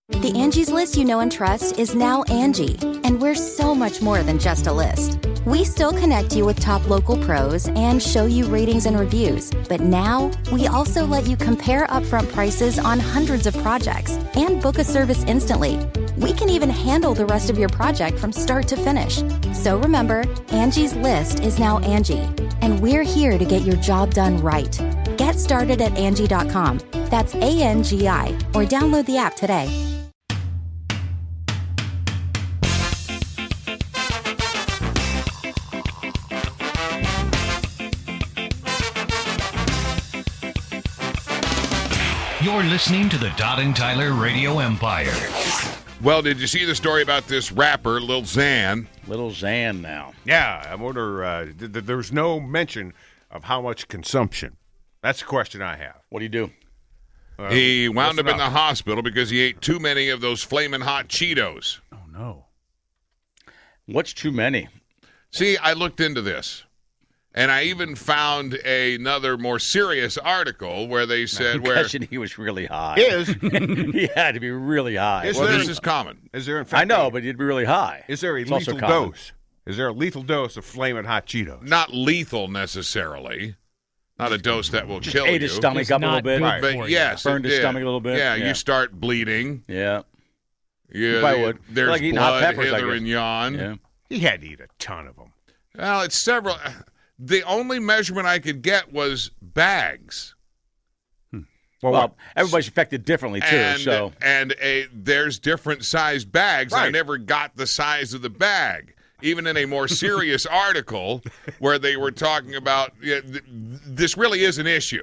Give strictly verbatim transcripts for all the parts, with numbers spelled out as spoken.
The Angie's List you know and trust is now Angie, and we're so much more than just a list. We still connect you with top local pros and show you ratings and reviews, but now we also let you compare upfront prices on hundreds of projects and book a service instantly. We can even handle the rest of your project from start to finish. So remember, Angie's List is now Angie, and we're here to get your job done right. Get started at Angie dot com. That's A N G I, or download the app today. You're listening to the Todd and Tyler Radio Empire. Well, did you see the story about this rapper, Lil Xan? Little Xan now. Yeah, I wonder, uh, th- th- there's no mention of how much consumption. That's the question I have. What do you do? Uh, He wound up listen in up. the hospital because he ate too many of those Flamin' Hot Cheetos. Oh, no. What's too many? See, I looked into this, and I even found another more serious article where they said I'm where guessing he was really high. Is, He had to be really high. Is well, there- this is common. is there, in fact, I know, but he'd be really high. is there a It's also lethal common. dose? Is there a lethal dose of Flamin' Hot Cheetos? Not lethal necessarily. Not a dose that will kill Ate you. his stomach It's up a not little bit. good Right. But for you. yes, Burned it his did. stomach a little bit. Yeah, Yeah. you start bleeding. Yeah. You, probably would. There's Like eating hot blood peppers, I hither guess. and yon. Yeah. He had to eat a ton of them. Well, it's several. The only measurement I could get was bags. Well, Well, what? everybody's affected differently, too, and so. and a, there's different size bags. I Right. never got the size of the bag. Even in a more serious article where they were talking about yeah, th- this really is an issue.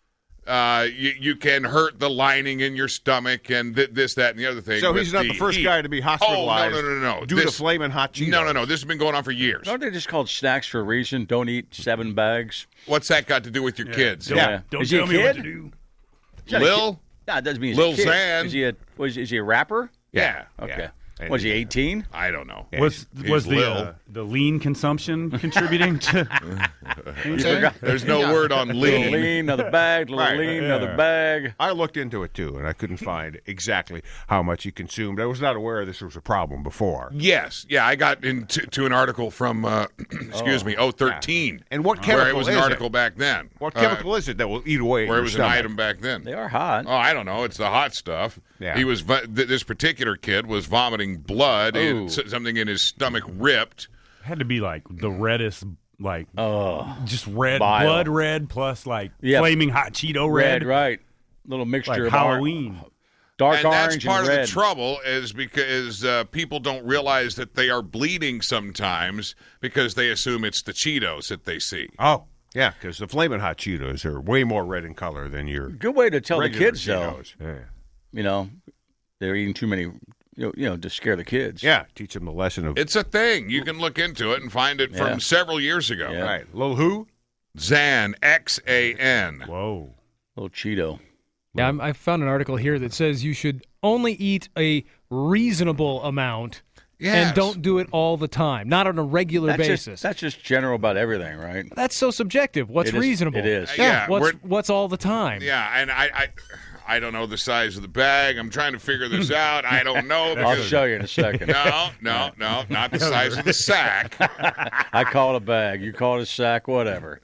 Uh, you, you can hurt the lining in your stomach and th- this, that, and the other thing. So with he's not the first heat. guy to be Oh, hospitalized no, no, no, no. due This- to Flamin' Hot Cheetos. No, no, no. This has been going on for years. Aren't they just called snacks for a reason? Don't eat seven bags. What's that got to do with your kids? Don't- Yeah. Don't Is he a tell me what kid? to do. Is that a Lil? kid? No, it doesn't mean he's Lil a kid. Xan. Is he a, was, is he a rapper? Yeah. Okay. Yeah. Was he eighteen? I don't know. Was He's was the Lil. uh, the lean consumption contributing to? anything? There's no word on Little lean. lean, another bag, little Right. lean, Yeah. another bag. I looked into it, too, and I couldn't find exactly how much he consumed. I was not aware this was a problem before. Yes, yeah, I got into to an article from, uh, excuse me, oh thirteen. And what Where it chemical was is an it? artical back then. What Uh, chemical is it that will eat away at where it your was stomach? an item back then. They are hot. Oh, I don't know. It's the hot stuff. Yeah. He was vo- th- this particular kid was vomiting blood Ooh. and s- something in his stomach ripped. Had to be like the reddest, like Oh, just red, Bile. blood red plus like Yep. flaming hot Cheeto red, red, right. Little mixture like of Halloween. Or- dark and that's orange part and of red. the trouble is because uh, people don't realize that they are bleeding sometimes because they assume it's the Cheetos that they see. Oh, yeah, because the Flamin' Hot Cheetos are way more red in color than your Good way to tell the regular kids, though. Cheetos. Yeah. You know, they're eating too many, you know, you know, to scare the kids. yeah, teach them the lesson of It's a thing. You can look into it and find it Yeah. from several years ago. Yeah. right. Lil who? Xan, X A N. Whoa. Little Cheeto. Yeah, I'm, I found an article here that says you should only eat a reasonable amount Yes. and don't do it all the time, not on a regular That's basis. just, that's just general about everything, right? That's so subjective. What's It is- reasonable? it is. Uh, yeah, What's we're- what's all the time? Yeah, and I, I, I don't know the size of the bag. I'm trying to figure this out. I don't know. I'll because- show you in a second. No, no, no, not the size of the sack. I call it a bag. You call it a sack, whatever.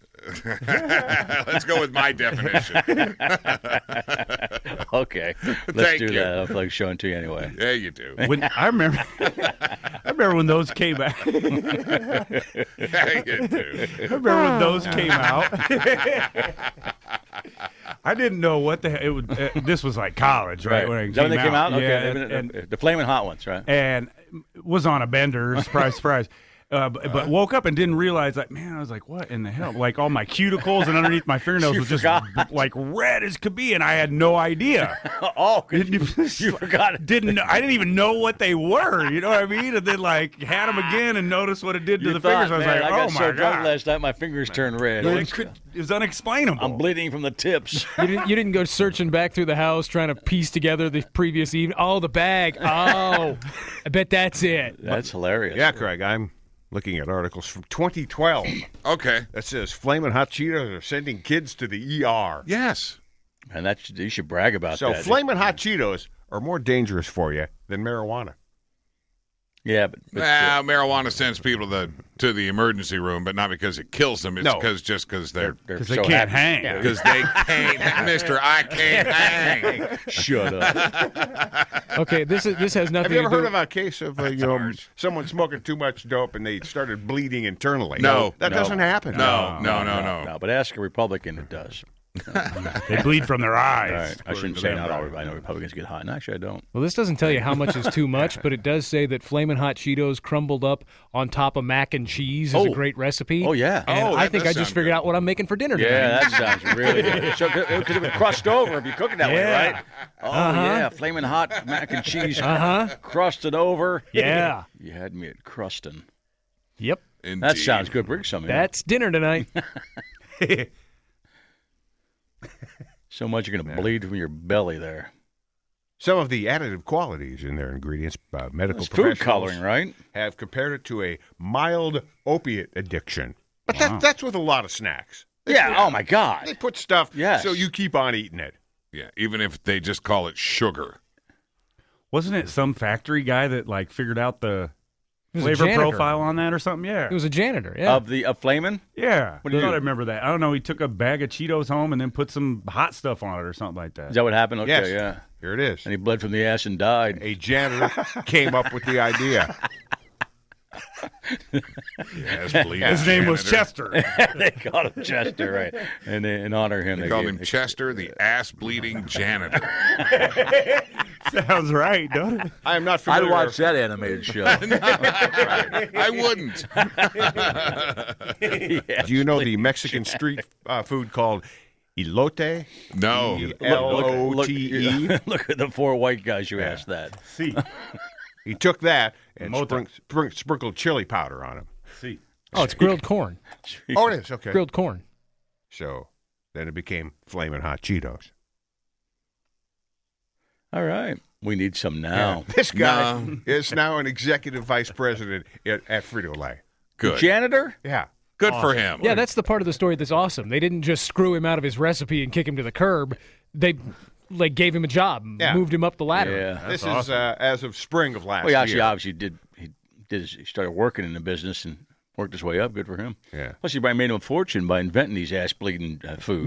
Let's go with my definition. Okay. Let's Thank do you. that. I'll like showing it to you anyway. Yeah, you do. When I remember, I remember when those came out. I Yeah, you do. remember when those came out. I didn't know what the hell it would. Uh, this was like college, right? When it Is that when they came out? Yeah, Okay. and, the, and, the flaming hot ones, right? and was on a bender. Surprise, surprise. Uh, but, but woke up and didn't realize, like, man, I was like, what in the hell? Like, all my cuticles and underneath my fingernails You was just forgot. like red as could be, and I had no idea. Oh, 'cause you, Didn't- you forgot. Didn't know, I didn't even know what they were. You know what I mean? And then like had them again and noticed what it did to You the thought, fingers. I was man, like, I got oh so my drunk god! last night, my fingers turned red. It, could, it was unexplainable. I'm bleeding from the tips. You didn't, you didn't go searching back through the house trying to piece together the previous evening. Oh, the bag. Oh, I bet that's it. That's hilarious. Yeah, Craig, I'm looking at articles from twenty twelve Okay. that says Flamin' Hot Cheetos are sending kids to the E R. Yes. And that's you should brag about So that. Flamin' Hot Cheetos are more dangerous for you than marijuana. Yeah, but, but Nah, uh, marijuana sends people to the to the emergency room, but not because it kills them. It's No. because just because they're they're Because they so can't happy. hang. because they can't, hang. Mister I can't hang. Shut up. Okay, this is this has nothing Have you ever to do. heard of a case of uh, you know someone smoking too much dope and they started bleeding internally? No. that No. doesn't happen. No, no, no, no. No, but ask a Republican, it does. They bleed from their eyes. All right. I according shouldn't to say them. not all. I know Republicans get high. And actually, I don't. Well, this doesn't tell you how much is too much, but it does say that Flamin' Hot Cheetos crumbled up on top of mac and cheese is a Oh. great recipe. Oh, yeah. And Oh, I that think does I just sound figured good. out what I'm making for dinner tonight. Yeah, that sounds really good. So, because it would crust over if you cook it that way, Yeah. right? Oh, yeah. Flaming hot mac and cheese Uh-huh. crusted over. Yeah. You had me at crusting. Yep. That Indeed. sounds good. Bring some in. That's dinner tonight. So much you're going to bleed from your belly there. Some of the additive qualities in their ingredients, uh, medical It's food professionals coloring, right? have compared it to a mild opiate addiction. But that, that's with a lot of snacks. They Yeah. put- Oh, my God. They put stuff Yes. so you keep on eating it. Yeah, even if they just call it sugar. Wasn't it some factory guy that like figured out the He was a flavor janitor. profile on that or something? Yeah. He was a janitor, yeah. Of the of Flamin'? yeah. What I do thought you- I remember that. I don't know. He took a bag of Cheetos home and then put some hot stuff on it or something like that. Is that what happened? Okay, Yes. yeah. Here it is. And he bled from the ass and died. A janitor came up with the idea. Yes, believe His it, name was janitor. Chester. They called him Chester, right? And they, in honor of him, They they, called gave- him Chester, the ass-bleeding janitor. Sounds right, don't it? I am not I'd familiar. watch that animated show. I wouldn't. Do you know the Mexican street uh, food called elote? No. L O T E. Look, look at the four white guys you asked that. See. He took that and Mota. sprink, sprink, sprinkled chili powder on him. See. oh, it's grilled corn. Oh, it is. Okay. Grilled corn. So then it became Flamin' Hot Cheetos. All right. We need some now. This guy No. is now an executive vice president at, at Frito-Lay. Good. Janitor? Yeah. Good for him. Yeah, that's the part of the story that's awesome. They didn't just screw him out of his recipe and kick him to the curb. They like gave him a job, Yeah. moved him up the ladder. Yeah. this is uh, as of spring of last Well, he actually year. obviously did. He did. his- He started working in the business and worked his way up. Good for him. Yeah. Plus, he probably made him a fortune by inventing these ass bleeding uh, food.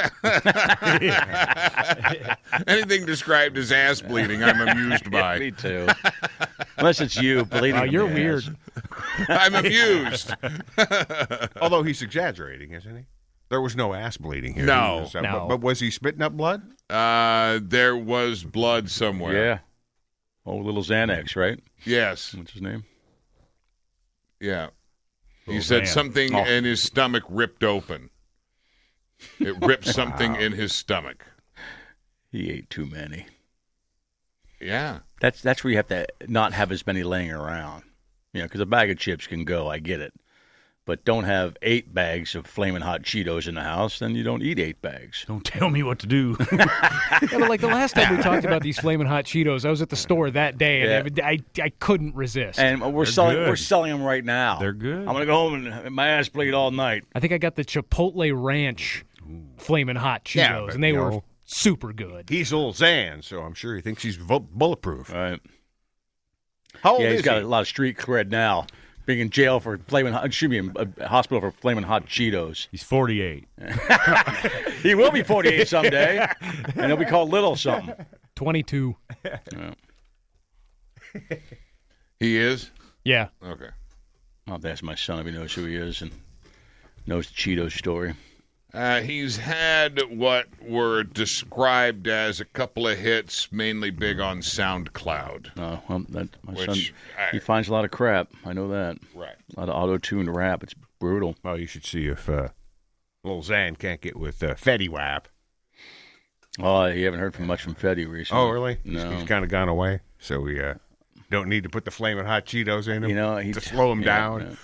Anything described as ass bleeding, I'm amused Me by. too. Unless it's you bleeding. Wow, in you're the weird. ass. I'm amused. Although he's exaggerating, isn't he? There was no ass bleeding here. No. He was, uh, No. But, but was he spitting up blood? Uh, there was blood somewhere. Yeah. Oh, little Xanax, right? Yes. What's his name? Yeah. He Oh, said man. something Oh. in his stomach ripped open. It ripped something in his stomach. He ate too many. Yeah. That's that's where you have to not have as many laying around. You know, because a bag of chips can go. I get it. But don't have eight bags of Flamin' Hot Cheetos in the house, then you don't eat eight bags. Don't tell me what to do. Yeah, but like the last time we talked about these Flamin' Hot Cheetos, I was at the store that day, and I, I, I couldn't resist. And we're They're selling good. we're selling them right now. They're good. I'm gonna go home and my ass bleed all night. I think I got the Chipotle Ranch Flamin' Hot Cheetos, Yeah, but, and they you were know- super good. He's old Zan, so I'm sure he thinks he's bu- bulletproof. Right. How old Yeah, is he's got he? a lot of street cred now. Being in jail for flaming hot, excuse me, in a hospital for flaming hot Cheetos. He's forty-eight. He will be forty-eight someday, and he'll be called Little something. twenty-two. Yeah. He is? Yeah. Okay. I'll have to ask my son if he knows who he is and knows the Cheetos story. Uh, he's had what were described as a couple of hits, mainly big on SoundCloud. Oh, well, that, my Which, son, I- he finds a lot of crap. I know that. Right. A lot of auto-tuned rap. It's brutal. Well, you should see if uh, little Zan can't get with uh, Fetty Wap. Oh, you haven't heard from much from Fetty recently. Oh, really? No. He's, he's kind of gone away, so we uh, don't need to put the flaming hot Cheetos in him You know, he to slow him yeah, down. yeah.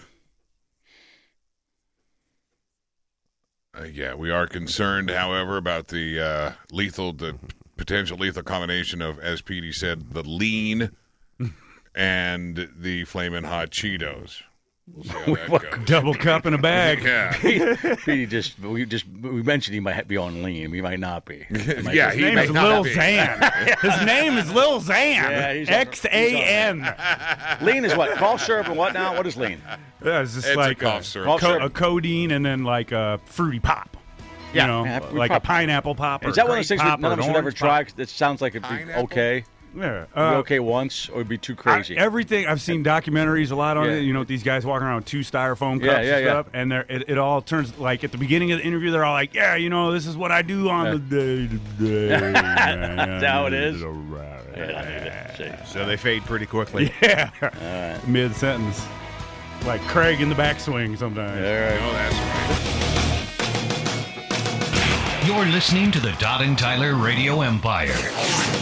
Uh, yeah, we are concerned, however, about the uh, lethal, the potential lethal combination of, as Petey said, the lean and the Flamin' Hot Cheetos. We'll see how that goes. Double cup in a bag. Yeah. He just we just we mentioned he might be on lean. He might not be. He might Yeah, just- he His name may is not Lil be. Xan. His name is Lil Yeah, Xan. he's on- X A N. lean is what? Cough syrup and what now? What is lean? Yeah, it's just It's a like cough syrup. Cough co- syrup. a codeine and then like a fruity pop. Yeah, You know, yeah, fruity like pop. a pineapple pop. Or Is that a one of those grape things that pop none or of us an would ever orange try? pop. 'Cause it sounds like it'd be Pineapple? okay. Yeah. It'd be Uh, okay once, or it'd be too I- crazy. everything I've seen documentaries a lot on Yeah. it. You know, with these guys walking around with two styrofoam cups Yeah, yeah, and yeah. stuff, and they're, it, it all turns like at the beginning of the interview, they're all like, "Yeah, you know, this is what I do on Yeah. the day to day." That's how it is? Yeah, So they fade pretty quickly. mid sentence, like Craig in the backswing sometimes. All right. No, that's right. You're listening to the Todd and Tyler Radio Empire.